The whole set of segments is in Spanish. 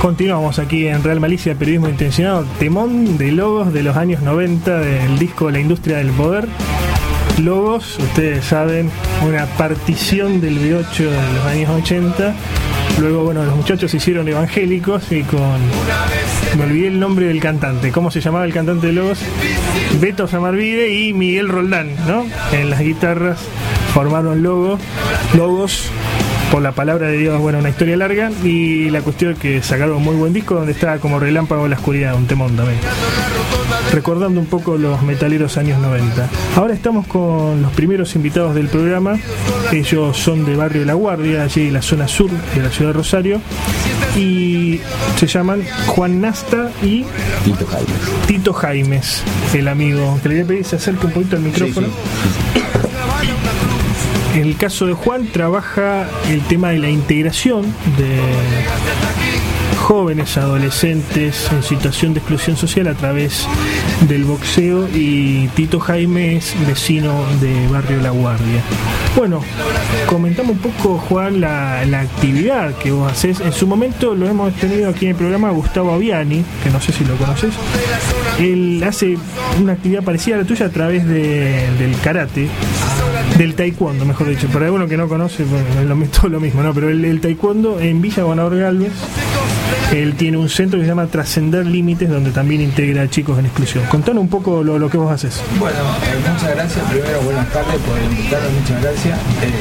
Continuamos aquí en Real Malicia, Periodismo Intencionado, temón de Logos de los años 90 del disco La Industria del Poder. Logos, ustedes saben, una partición del B8 de los años 80. Luego, bueno, los muchachos se hicieron evangélicos y me olvidé el nombre del cantante. ¿Cómo se llamaba el cantante de Logos? Beto Samarvide y Miguel Roldán, ¿no? En las guitarras formaron Logos, por la palabra de Dios, bueno, una historia larga, y la cuestión es que sacaron un muy buen disco donde está como Relámpago en la Oscuridad, un temón también. Recordando un poco los metaleros años 90. Ahora estamos con los primeros invitados del programa. Ellos son de Barrio La Guardia, allí en la zona sur de la ciudad de Rosario, y se llaman Juan Nasta y Tito Jaimes, el amigo, que le voy a pedir que se acerque un poquito al micrófono. Sí. En el caso de Juan, trabaja el tema de la integración de jóvenes, adolescentes en situación de exclusión social a través del boxeo, y Tito Jaime es vecino de Barrio La Guardia. Bueno, comentamos un poco, Juan, la actividad que vos hacés. En su momento lo hemos tenido aquí en el programa Gustavo Aviani, que no sé si lo conoces. Él hace una actividad parecida a la tuya a través del karate, del taekwondo, mejor dicho. Para alguno que no conoce, bueno, es todo lo mismo, ¿no? Pero el taekwondo en Villa Gobernador Galvez, él tiene un centro que se llama Trascender Límites, donde también integra a chicos en exclusión. Contanos un poco lo que vos haces. Bueno, muchas gracias. Primero, buenas tardes por invitarnos, muchas gracias.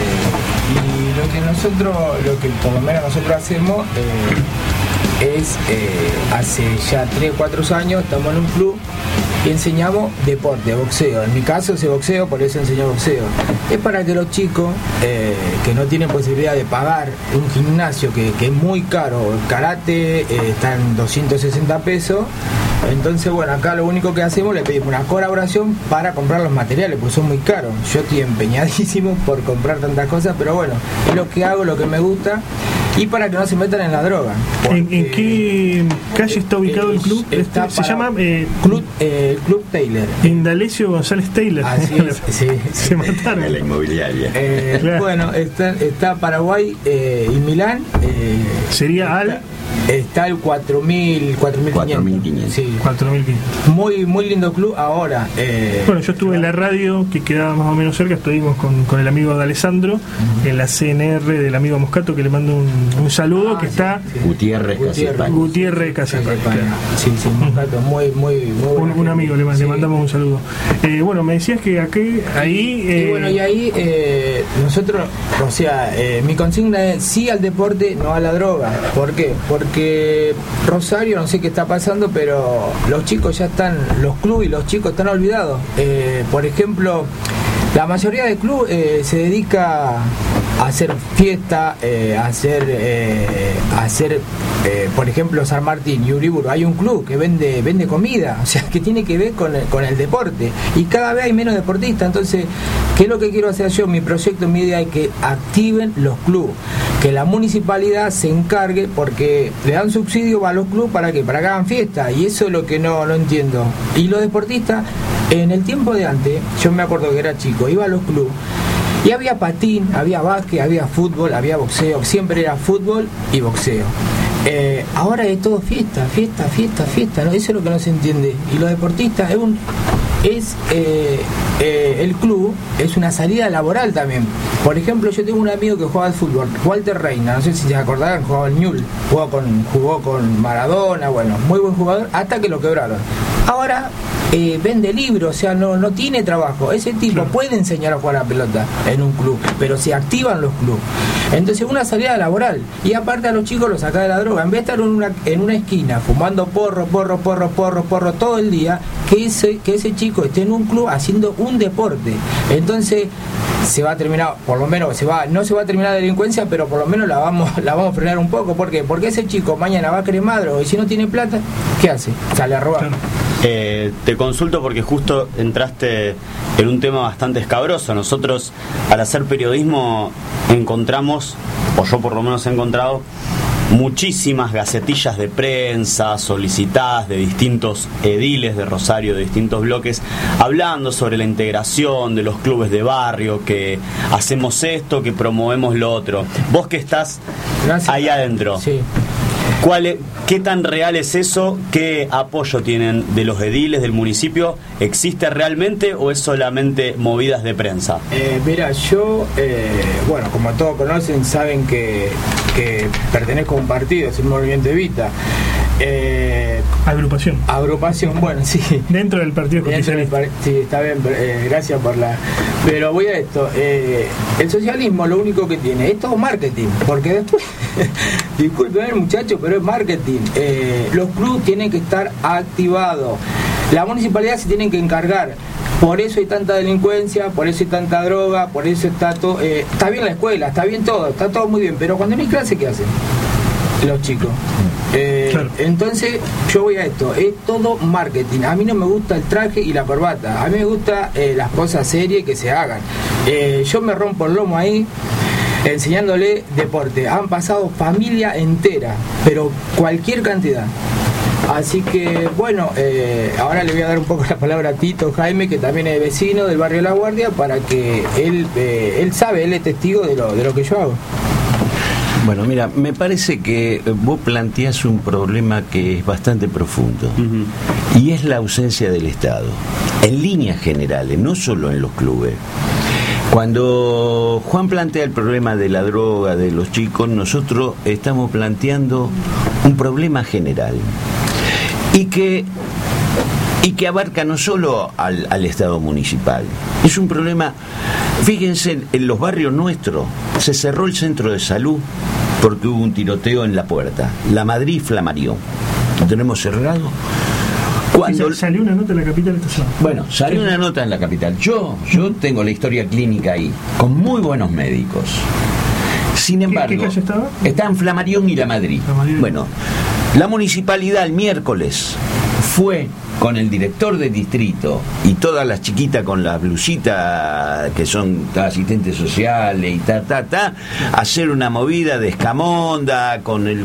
Y lo que por lo menos nosotros hacemos es, hace ya 3-4 años, estamos en un club y enseñamos deporte, boxeo. En mi caso es boxeo, por eso enseño boxeo. Es para que los chicos que no tienen posibilidad de pagar un gimnasio que es muy caro, el karate está en 260 pesos. Entonces, bueno, acá lo único que hacemos, le pedimos una colaboración para comprar los materiales, porque son muy caros. Yo estoy empeñadísimo por comprar tantas cosas, pero bueno, es lo que hago, lo que me gusta, y para que no se metan en la droga. ¿En qué calle está ubicado el club? Se llama Club Taylor. Indalecio González Taylor. Así es, sí. Se mataron. En la inmobiliaria. Claro. Bueno, está Paraguay y Milán. Sería Está el 4.500. Sí. 4.500. Muy lindo club. Ahora, bueno, yo estuve en la radio que quedaba más o menos cerca. Estuvimos con el amigo de Alessandro, en la CNR del amigo Moscato, que le mando un saludo, que está Gutiérrez Casipaña. Sí, Moscato, muy un amigo, le mandamos un saludo. Bueno, me decías que ahí nosotros, o sea, mi consigna es sí al deporte, no a la droga. ¿Por qué? Porque Rosario, no sé qué está pasando, pero los chicos ya están, los clubes y los chicos están olvidados. Por ejemplo, la mayoría del club se dedica a hacer fiesta, a hacer por ejemplo, San Martín y Uriburu. Hay un club que vende comida, o sea, que tiene que ver con el deporte, y cada vez hay menos deportistas. Entonces, ¿qué es lo que quiero hacer yo? Mi proyecto, mi idea es que activen los clubes, que la municipalidad se encargue, porque le dan subsidio a los clubes para que hagan fiesta, y eso es lo que no entiendo. Y los deportistas, en el tiempo de antes, yo me acuerdo que era chico, iba a los clubes y había patín, había básquet, había fútbol, había boxeo, siempre era fútbol y boxeo. Ahora es todo fiesta, ¿no? Eso es lo que no se entiende. Y los deportistas el club es una salida laboral también. Por ejemplo, yo tengo un amigo que juega al fútbol, Walter Reina, no sé si se acordarán, jugaba al Newell's, jugó con Maradona, bueno, muy buen jugador, hasta que lo quebraron. Ahora vende libros, o sea, no tiene trabajo. Ese tipo puede enseñar a jugar a la pelota en un club, pero se activan los clubes. Entonces, una salida laboral. Y aparte, a los chicos los saca de la droga. En vez de estar en una esquina fumando porro todo el día, que ese chico esté en un club haciendo un deporte. Entonces, se va a terminar, por lo menos no se va a terminar la delincuencia, pero por lo menos la vamos a frenar un poco. ¿Por qué? Porque ese chico mañana va a querer madro, y si no tiene plata, ¿qué hace? Sale a robar. Te consulto porque justo entraste en un tema bastante escabroso. Nosotros, al hacer periodismo, encontramos, o yo por lo menos he encontrado, muchísimas gacetillas de prensa solicitadas de distintos ediles de Rosario, de distintos bloques, hablando sobre la integración de los clubes de barrio, que hacemos esto, que promovemos lo otro. Vos que estás ahí adentro, sí. ¿Qué tan real es eso? ¿Qué apoyo tienen de los ediles del municipio? ¿Existe realmente o es solamente movidas de prensa? Mira, yo, bueno, como todos conocen, saben que pertenezco a un partido, es el Movimiento Evita. Agrupación, bueno, sí. Dentro del Partido Justicialista. Sí, está bien, gracias por la... Pero voy a esto, el socialismo lo único que tiene es todo marketing, porque después, disculpen muchachos, pero es marketing. Los clubes tienen que estar activados, la municipalidad se tiene que encargar. Por eso hay tanta delincuencia, por eso hay tanta droga, por eso está todo... está bien la escuela, está bien todo, está todo muy bien, pero cuando no hay clase, ¿qué hacen los chicos? Claro. Entonces yo voy a esto, es todo marketing. A mí no me gusta el traje y la corbata, a mí me gusta las cosas serias que se hagan. Yo me rompo el lomo ahí enseñándole deporte. Han pasado familia entera, pero cualquier cantidad. Así que bueno, ahora le voy a dar un poco la palabra a Tito Jaime, que también es vecino del barrio La Guardia, para que él sabe, él es testigo de lo que yo hago. Bueno, mira, me parece que vos planteás un problema que es bastante profundo, y es la ausencia del Estado, en líneas generales, no solo en los clubes. Cuando Juan plantea el problema de la droga, de los chicos, nosotros estamos planteando un problema general, y que abarca no solo al Estado municipal. Es un problema, fíjense, en los barrios nuestros se cerró el centro de salud porque hubo un tiroteo en la puerta. La Madrid Flamarión. Lo tenemos cerrado. Cuando salió una nota en la capital esta semana. Bueno, salió una nota en la capital. Yo tengo la historia clínica ahí, con muy buenos médicos. Sin embargo, ¿Qué calle estaba? Está en Flamarión y La Madrid. Bueno, la municipalidad el miércoles fue con el director de distrito y todas las chiquitas con las blusitas que son asistentes sociales y hacer una movida de escamonda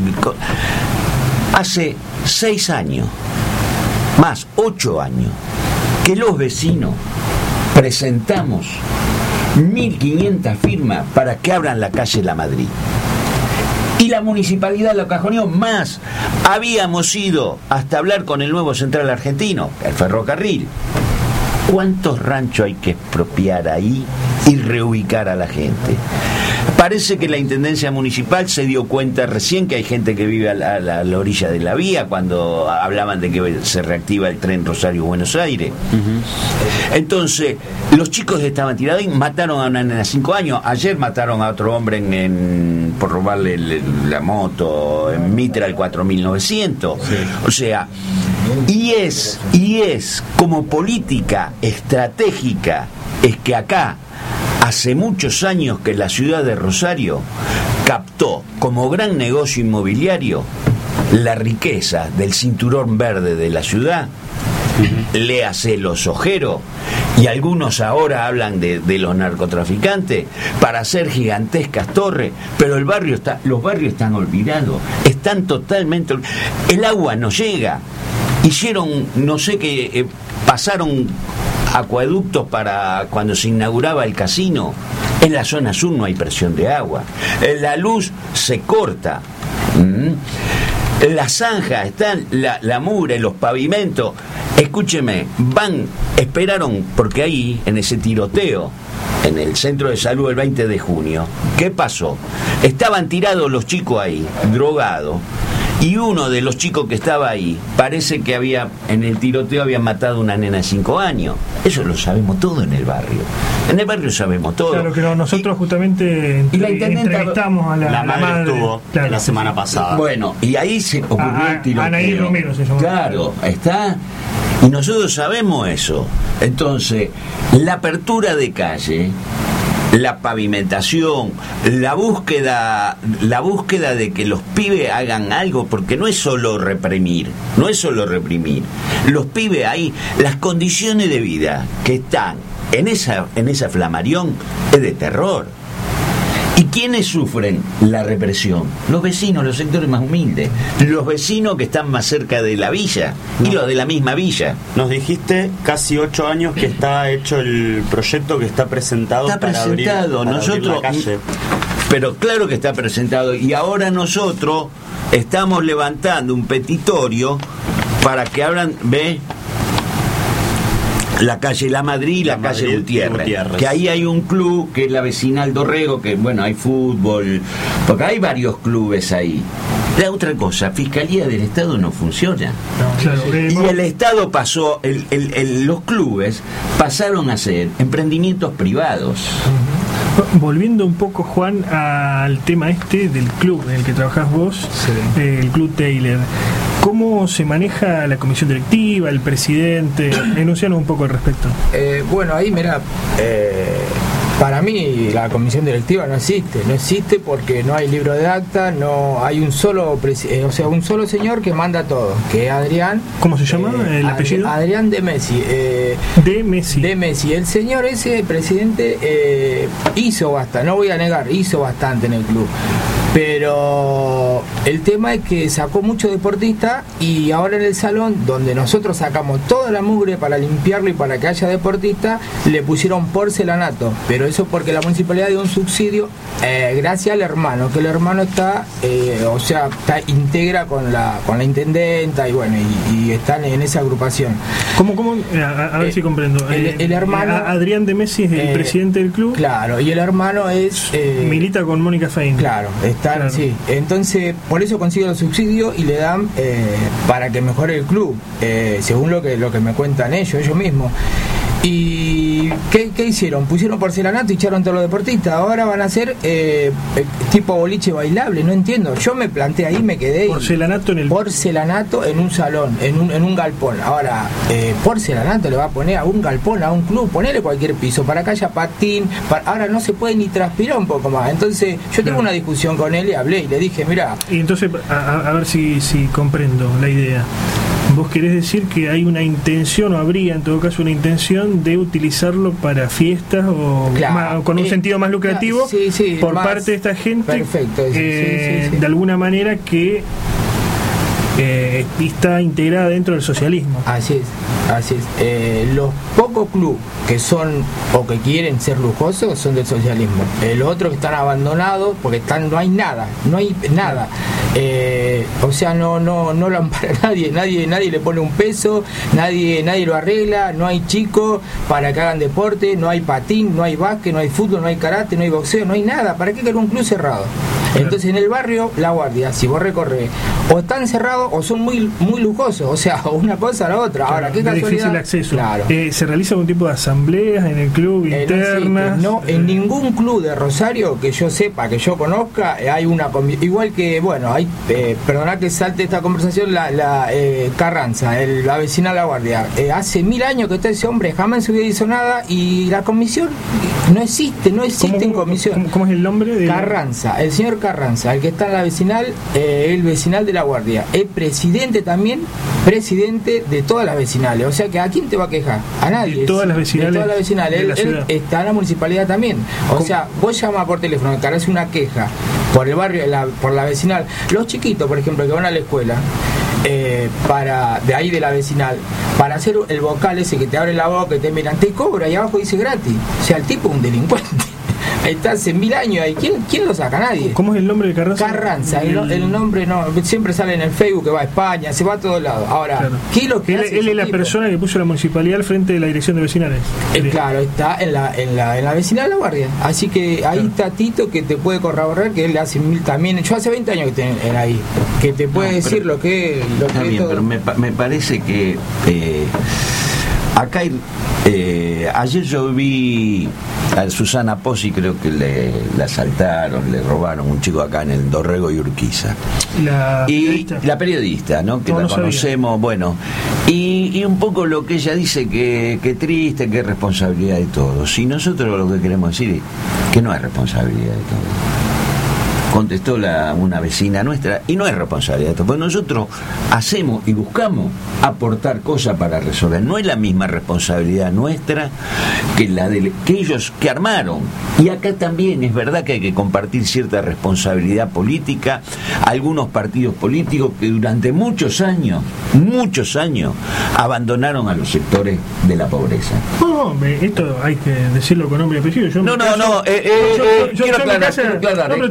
hace 6 años, más 8 años, que los vecinos presentamos 1.500 firmas para que abran la calle La Madrid. Y la municipalidad lo cajoneó más. Habíamos ido hasta hablar con el nuevo Central Argentino, el ferrocarril. ¿Cuántos ranchos hay que expropiar ahí y reubicar a la gente? Parece que la Intendencia Municipal se dio cuenta recién que hay gente que vive a la orilla de la vía, cuando hablaban de que se reactiva el tren Rosario-Buenos Aires. Entonces, los chicos estaban tirados y mataron a una nena de 5 años. Ayer mataron a otro hombre por robarle la moto en Mitra, el 4900. Sí. O sea, y es como política estratégica, es que acá hace muchos años que la ciudad de Rosario captó como gran negocio inmobiliario la riqueza del cinturón verde de la ciudad, léase los ojeros, y algunos ahora hablan de los narcotraficantes para hacer gigantescas torres, pero los barrios están olvidados, están totalmente el agua no llega. Hicieron, no sé qué, pasaron acueductos para cuando se inauguraba el casino. En la zona sur no hay presión de agua, la luz se corta, las zanjas están, la mugre, los pavimentos. Escúcheme, esperaron, porque ahí en ese tiroteo en el centro de salud el 20 de junio, ¿qué pasó? Estaban tirados los chicos ahí, drogados, y uno de los chicos que estaba ahí, parece que en el tiroteo habían matado a una nena de 5 años. Eso lo sabemos todo en el barrio. En el barrio sabemos todo. Claro, que nosotros justamente entrevistamos a la madre. Estuvo la semana pasada. Bueno, y ahí se ocurrió el tiroteo. Anaí Romero se llamó. Claro, está. Y nosotros sabemos eso. Entonces, la apertura de calle, la pavimentación, la búsqueda de que los pibes hagan algo, porque no es solo reprimir. Los pibes ahí, las condiciones de vida que están en esa Flamarión es de terror. ¿Y quiénes sufren la represión? Los vecinos, los sectores más humildes, los vecinos que están más cerca de la villa y los de la misma villa. Nos dijiste casi 8 años que está hecho el proyecto, que está presentado. Está presentado, nosotros, abrir la calle. Pero claro que está presentado, y ahora nosotros estamos levantando un petitorio para que abran, la calle La Madrid y la calle Gutiérrez, que ahí hay un club que es la Vecinal Dorrego, que bueno, hay fútbol, porque hay varios clubes ahí. La otra cosa, Fiscalía del Estado no funciona. Claro, y el Estado pasó, los clubes pasaron a ser emprendimientos privados. Volviendo un poco, Juan, al tema del club en el que trabajás vos, el Club Taylor. ¿Cómo se maneja la comisión directiva, el presidente? Enuncianos un poco al respecto. Bueno, ahí mira, para mí la comisión directiva no existe porque no hay libro de acta, no hay un solo un solo señor que manda todo, que es Adrián. ¿Cómo se llama el apellido? Adrián de Messi. De Messi. El señor ese, presidente, hizo bastante en el club. Pero el tema es que sacó mucho deportista y ahora en el salón, donde nosotros sacamos toda la mugre para limpiarlo y para que haya deportista, le pusieron porcelanato. Pero eso porque la municipalidad dio un subsidio gracias al hermano, que el hermano está integra con la intendenta y bueno, y están en esa agrupación. ¿Cómo? A ver si comprendo. El hermano Adrián de Messi es el presidente del club. Claro, y el hermano es milita con Mónica Fain. Claro, claro. Sí. Entonces, por eso consigue los subsidios y le dan para que mejore el club, según lo que me cuentan ellos mismos. ¿Y qué hicieron? Pusieron porcelanato y echaron todos los deportistas. Ahora van a hacer tipo boliche bailable. No entiendo. Yo me planteé ahí, me quedé. Porcelanato en un salón, en un galpón. Ahora, porcelanato le va a poner a un galpón, a un club. Ponele cualquier piso para que haya patín. Ahora no se puede ni transpirar un poco más. Entonces, yo tuve una discusión con él y hablé y le dije, mira. Y entonces, a ver si comprendo la idea. ¿Vos querés decir que hay una intención, o habría en todo caso una intención de utilizarlo para fiestas o con un sentido más lucrativo por parte de esta gente? Perfecto, de alguna manera que está integrada dentro del socialismo. Así es. Los pocos clubes que son o que quieren ser lujosos son del socialismo. Los otros que están abandonados porque no hay nada. No lo ampara nadie le pone un peso, nadie lo arregla, no hay chicos para que hagan deporte, no hay patín, no hay básquet, no hay fútbol, no hay karate, no hay boxeo, no hay nada. ¿Para qué querer un club cerrado? Entonces en el barrio La Guardia, si vos recorres, o están cerrados o son muy lujosos, o sea, una cosa a la otra. Claro, ahora, qué casualidad. Difícil acceso. Claro. ¿Se realiza algún tipo de asambleas en el club internas? No, en ningún club de Rosario que yo sepa, que yo conozca, hay una igual que, bueno, hay, perdona que salte esta conversación, la Carranza, la vecina La Guardia. Hace 1000 años que está ese hombre, jamás se hizo nada y la comisión no existe en comisión. ¿Cómo es el nombre de Carranza, el señor Carranza, el que está en la vecinal, el vecinal de La Guardia, es presidente también, presidente de todas las vecinales, o sea que ¿a quién te va a quejar? A nadie. De todas las vecinales. Él está en la municipalidad también, o sea, vos llamás por teléfono, que haces una queja por el barrio, por la vecinal, los chiquitos por ejemplo que van a la escuela, de ahí de la vecinal, para hacer el vocal ese que te abre la boca, que te miran, te cobra y abajo dice gratis, o sea, el tipo es un delincuente. Está hace 1000 años ahí. ¿Quién lo saca? Nadie. ¿Cómo es el nombre de Carranza? Carranza. El nombre no. Siempre sale en el Facebook que va a España, se va a todos lados. Ahora, claro. ¿Qué es lo que hace? Él es la persona que puso la municipalidad al frente de la dirección de vecinales. Claro, está en la vecinal de La Guardia. Así que ahí está Tito que te puede corroborar que él hace 1000 también. Yo hace 20 años que estoy ahí. Que te puede decir lo que está bien, todo. Pero me parece que acá ayer yo vi a Susana Pozzi, creo que la asaltaron, le robaron un chico acá en el Dorrego y Urquiza. La periodista, ¿no? Que la conocemos, sabía. Bueno, y un poco lo que ella dice, que triste, que es responsabilidad de todos. Y nosotros lo que queremos decir es que no es responsabilidad de todos. Contestó una vecina nuestra, y no es responsabilidad de esto, porque nosotros hacemos y buscamos aportar cosas para resolver. No es la misma responsabilidad nuestra que la de que ellos que armaron. Y acá también es verdad que hay que compartir cierta responsabilidad política. Algunos partidos políticos que durante muchos años abandonaron a los sectores de la pobreza. No, esto hay que decirlo con nombre y apellido. Quiero aclarar.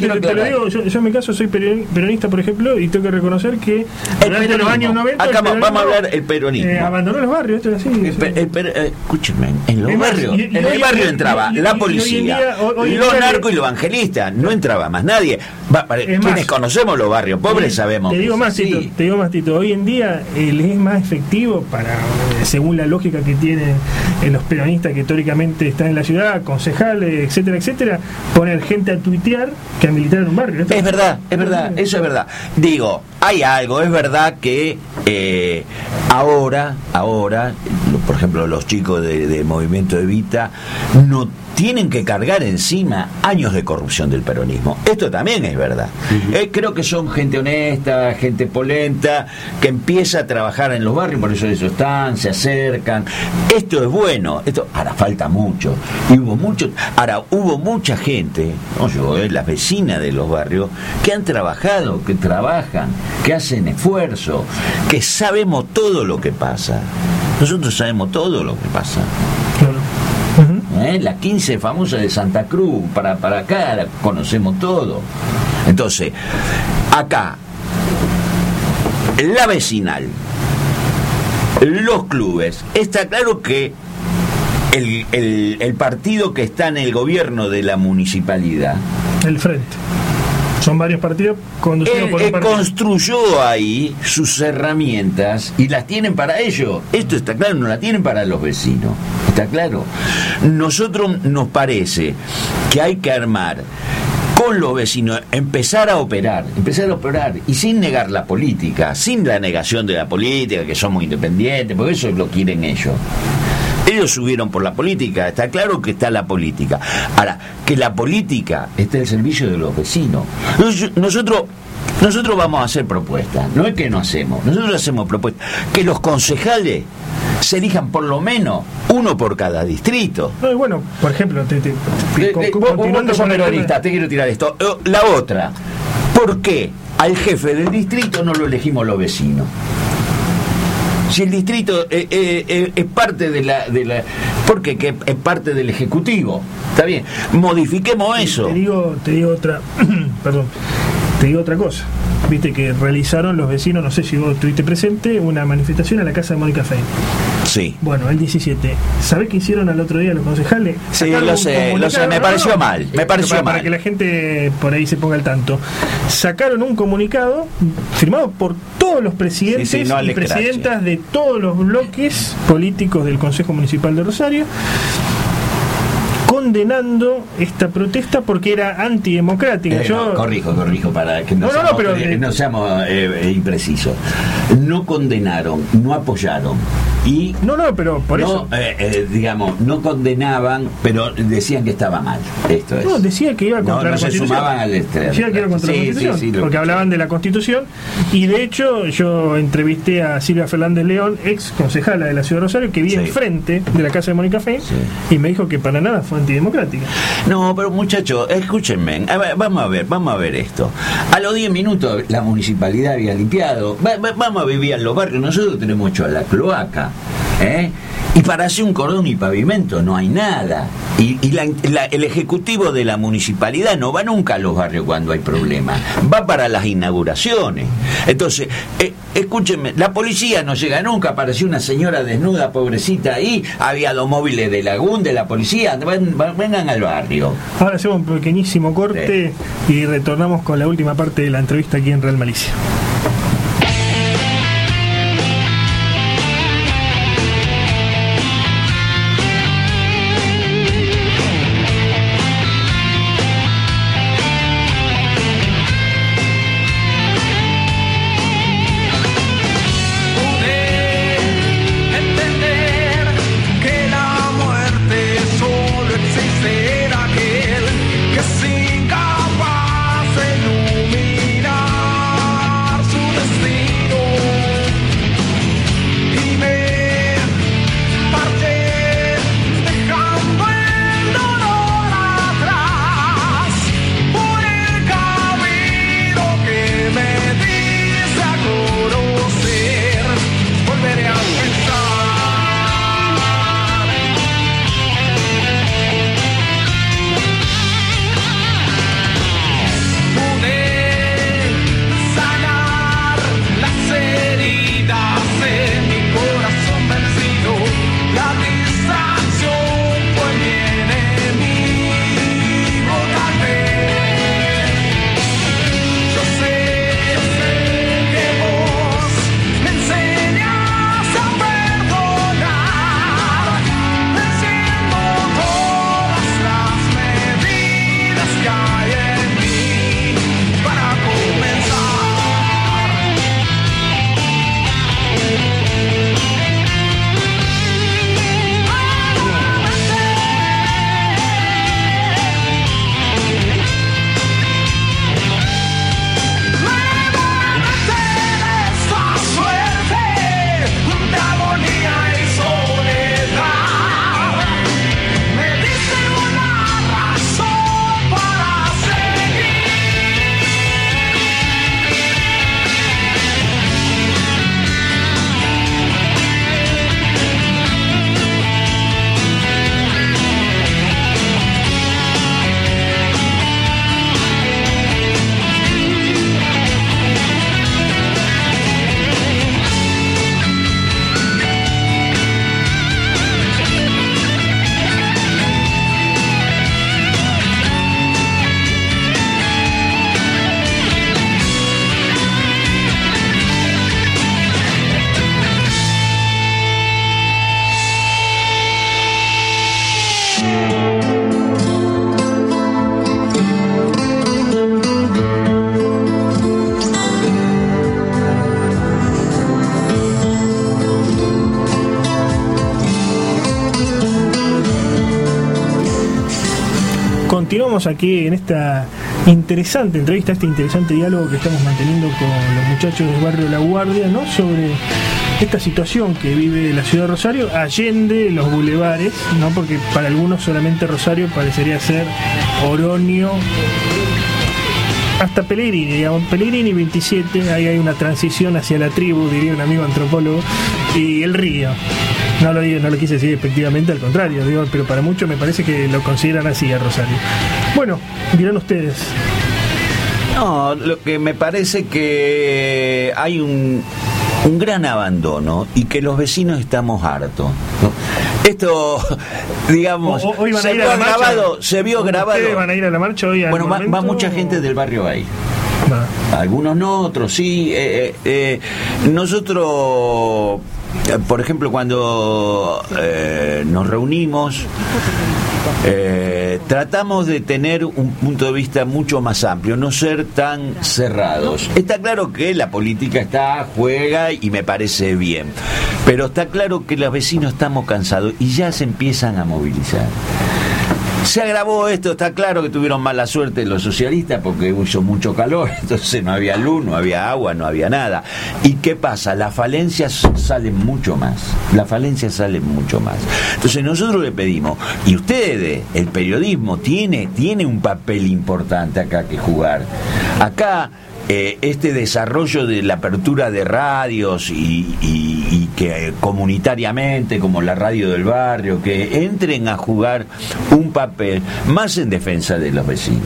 digo, yo en mi caso soy peronista, por ejemplo, y tengo que reconocer que durante los años 90 acá vamos a hablar el peronismo. Abandonó los barrios, esto es así. Escúchenme, en los barrios, en el barrio entraba la policía, los narcos y los evangelistas, no entraba más nadie. Quienes conocemos los barrios pobres sabemos. Te digo más, Tito, hoy en día les es más efectivo para, según la lógica que tienen los peronistas que históricamente están en la ciudad, concejales, etcétera, poner gente a tuitear que a militar en un barrio. Es verdad, eso es verdad. Digo, hay algo, es verdad que ahora, por ejemplo, los chicos de Movimiento Evita no tienen que cargar encima años de corrupción del peronismo. Esto también es verdad. Uh-huh. Creo que son gente honesta, gente polenta, que empieza a trabajar en los barrios, por eso están, se acercan. Esto es bueno. Ahora falta mucho. Y hubo mucha gente, las vecinas de los barrios, que han trabajado, que trabajan, que hacen esfuerzo, que sabemos todo lo que pasa. Nosotros sabemos todo lo que pasa. Claro. La 15 famosa de Santa Cruz, para acá conocemos todo. Entonces, acá, la vecinal, los clubes, está claro que el partido que está en el gobierno de la municipalidad, el Frente, son varios partidos conducidos por un partido. Construyó ahí sus herramientas y las tienen para ellos. Esto está claro, no la tienen para los vecinos. Está claro. Nosotros nos parece que hay que armar con los vecinos, empezar a operar y sin negar la política, sin la negación de la política, que somos independientes, porque eso lo quieren ellos. Ellos subieron por la política, está claro que está la política. Ahora, que la política esté al servicio de los vecinos. Nosotros vamos a hacer propuestas, no es que no hacemos, nosotros hacemos propuestas. Que los concejales se elijan por lo menos uno por cada distrito. Bueno, por ejemplo, continuando con peronista, te quiero tirar esto. La otra, ¿por qué al jefe del distrito no lo elegimos los vecinos? Si el distrito es parte de la porque que es parte del ejecutivo, está bien, modifiquemos eso. Te digo otra cosa. Viste que realizaron los vecinos, no sé si vos estuviste presente, una manifestación a la casa de Mónica Fein. Sí. Bueno, el 17. ¿Sabés qué hicieron al otro día los concejales? Sí, lo sé, me pareció mal. Para que la gente por ahí se ponga al tanto. Sacaron un comunicado firmado por todos los presidentes y presidentas de todos los bloques políticos del Consejo Municipal de Rosario, condenando esta protesta porque era antidemocrática. Corrijo para que no seamos imprecisos. No condenaron, no apoyaron. Y pero por eso no condenaban, pero decían que estaba mal. Esto es. No, decía que iba contra la Constitución. Se sumaban al extremo. Decía que iba contra la Constitución, porque hablaban de la Constitución. Y de hecho, yo entrevisté a Silvia Fernández León, ex concejala de la Ciudad de Rosario, que vive enfrente de la casa de Mónica Fein, y me dijo que para nada fue antidemocrática. No, pero muchachos, escúchenme, vamos a ver esto. A los 10 minutos la municipalidad había limpiado. Vamos a vivir en los barrios. Nosotros tenemos hecho a la cloaca. Y para hacer un cordón y pavimento no hay nada. Y el ejecutivo de la municipalidad no va nunca a los barrios cuando hay problemas, va para las inauguraciones. Entonces, escúchenme, la policía no llega nunca. Apareció una señora desnuda, pobrecita, ahí había 2 móviles de Lagún, de la policía. Vengan al barrio. Ahora hacemos un pequeñísimo corte y retornamos con la última parte de la entrevista aquí en Real Malicia. continuamos aquí en esta interesante entrevista, este interesante diálogo que estamos manteniendo con los muchachos del barrio La Guardia, ¿no? Sobre esta situación que vive la ciudad de Rosario, allende los bulevares, ¿no? Porque para algunos solamente Rosario parecería ser Oroño hasta Pellegrini, digamos, Pellegrini 27, ahí hay una transición hacia la tribu, diría un amigo antropólogo, y el río. No lo quise decir efectivamente, al contrario, digo, pero para muchos me parece que lo consideran así a Rosario. Bueno, dirán ustedes. No, lo que me parece que hay un gran abandono y que los vecinos estamos hartos, ¿no? Esto, digamos, hoy van a ir a la marcha. Se vio grabado. ¿Ustedes van a ir a la marcha hoy? Bueno, va mucha gente del barrio ahí. Algunos no, otros sí. Nosotros, por ejemplo, cuando nos reunimos, tratamos de tener un punto de vista mucho más amplio, no ser tan cerrados. Está claro que la política juega y me parece bien, pero está claro que los vecinos estamos cansados y ya se empiezan a movilizar. Se agravó esto, está claro que tuvieron mala suerte los socialistas porque hizo mucho calor, entonces no había luz, no había agua, no había nada. ¿Y qué pasa? Las falencias salen mucho más. Entonces nosotros le pedimos, y ustedes, el periodismo tiene un papel importante acá que jugar. Acá este desarrollo de la apertura de radios y que comunitariamente, como la radio del barrio, que entren a jugar un papel más en defensa de los vecinos.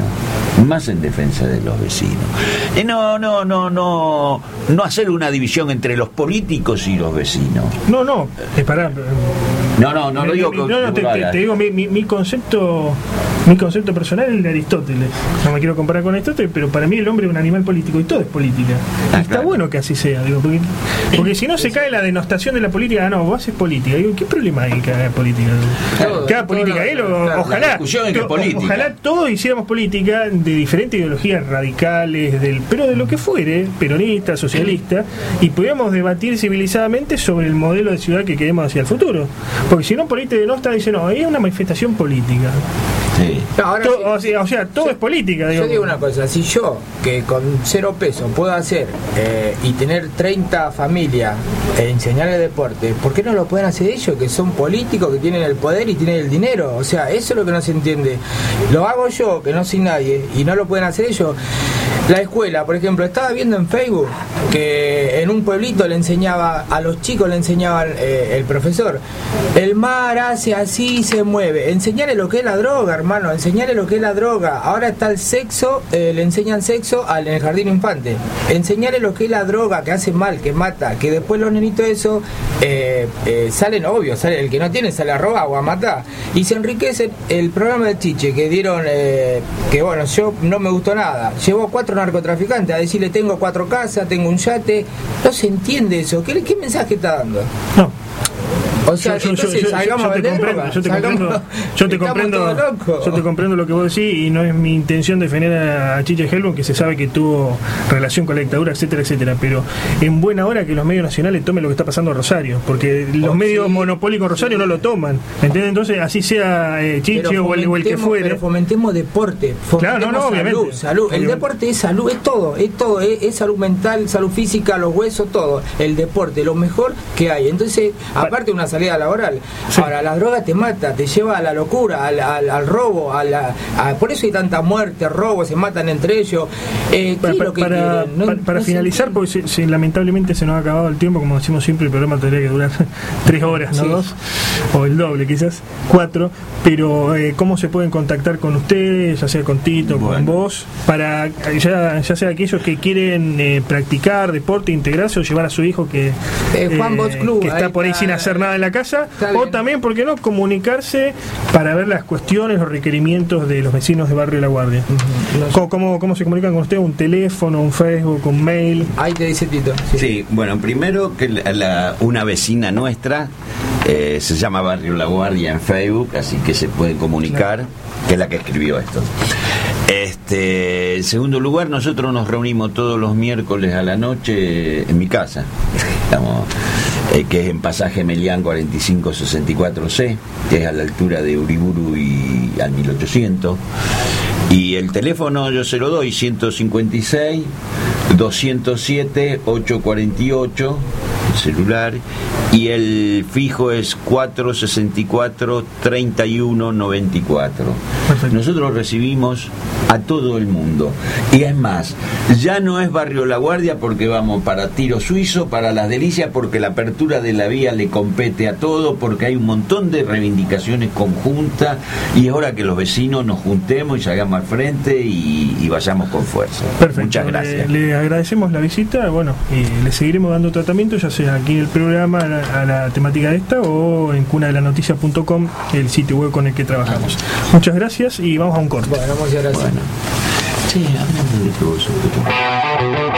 Y no hacer una división entre los políticos y los vecinos. No, pará. No lo digo. Te digo mi concepto personal es el de Aristóteles. No me quiero comparar con Aristóteles, pero para mí el hombre es un animal político y todo es política. Está claro. Bueno que así sea, digo, porque si no se cae la denostación de la política. No, vos haces política. Digo, ¿qué problema hay que haga política? Que haga política él, ojalá todos hiciéramos política de diferentes ideologías radicales, pero de lo que fuere, peronista, socialista, y pudiéramos debatir civilizadamente sobre el modelo de ciudad que queremos hacia el futuro. Porque si no, por ahí te denosta, dice, no, es una manifestación política. Sí. No, ahora o sea, todo es política. Yo digo una cosa, si yo, que con 0 pesos puedo hacer y tener 30 familias enseñarles deporte, ¿por qué no lo pueden hacer ellos, que son políticos, que tienen el poder y tienen el dinero? O sea, eso es lo que no se entiende. Lo hago yo, que no soy nadie, y no lo pueden hacer ellos. La escuela, por ejemplo, estaba viendo en Facebook que en un pueblito le enseñaba, a los chicos le enseñaban el profesor, el mar hace así, se mueve. Enseñarle lo que es la droga, hermano, enseñarle lo que es la droga. Ahora está el sexo, le enseñan sexo en el jardín infante. Enseñarle lo que es la droga, que hace mal, que mata, que después los nenitos eso salen, obvio, el que no tiene sale a robar o a matar. Y se enriquece el programa de Chiche que dieron, que bueno, yo no me gustó nada. Llevó 4 narcotraficantes a decirle tengo 4 casas, tengo un yate. No se entiende eso. ¿Qué mensaje está dando? No. O sea, yo te comprendo lo que vos decís, y no es mi intención defender a Chiche Helbon, que se sabe que tuvo relación con la dictadura, etcétera, etcétera, pero en buena hora que los medios nacionales tomen lo que está pasando en Rosario, porque los medios monopólicos en Rosario no lo toman, ¿entiendes? Entonces, así sea Chiche o el que fuere. Pero fomentemos deporte, fomentemos salud. El deporte es salud, es todo, es salud mental, salud física, los huesos, todo. El deporte, lo mejor que hay. Entonces, aparte una salida laboral. Sí. Ahora, la droga te mata, te lleva a la locura, al robo, por eso hay tanta muerte, robo, se matan entre ellos. Para finalizar, porque lamentablemente se nos ha acabado el tiempo, como decimos siempre, el programa tendría que durar 3 horas, no 2, o el doble quizás, 4, pero ¿cómo se pueden contactar con ustedes, ya sea con Tito, con vos, para ya sea aquellos que quieren practicar deporte, integrarse o llevar a su hijo que Juan Box Club, que está por ahí sin hacer nada en la casa, o también, ¿por qué no?, comunicarse para ver las cuestiones, los requerimientos de los vecinos de Barrio La Guardia. ¿Cómo se comunican con usted? ¿Un teléfono, un Facebook, un mail? Ahí te dice Tito. Sí, bueno, primero que una vecina nuestra se llama Barrio La Guardia en Facebook, así que se puede comunicar, que es la que escribió esto. En segundo lugar, nosotros nos reunimos todos los miércoles a la noche en mi casa. Estamos, que es en Pasaje Melián 4564C, que es a la altura de Uriburu y al 1800. Y el teléfono yo se lo doy, 156 207 848, el celular, y el fijo es 464 3194. Perfecto. Nosotros recibimos a todo el mundo. Y es más, ya no es Barrio La Guardia porque vamos para Tiro Suizo, para Las Delicias, porque la apertura de la vía le compete a todo, porque hay un montón de reivindicaciones conjuntas, y es hora que los vecinos nos juntemos y salgamos al frente y vayamos con fuerza. Perfecto. Muchas gracias. Le agradecemos la visita, bueno, y le seguiremos dando tratamiento, ya sea aquí en el programa a la temática esta o en cunadelanoticia.com, el sitio web con el que trabajamos. Muchas gracias y vamos a un corte. Bueno, muchas gracias. Bueno. Sí, hablando de todo eso.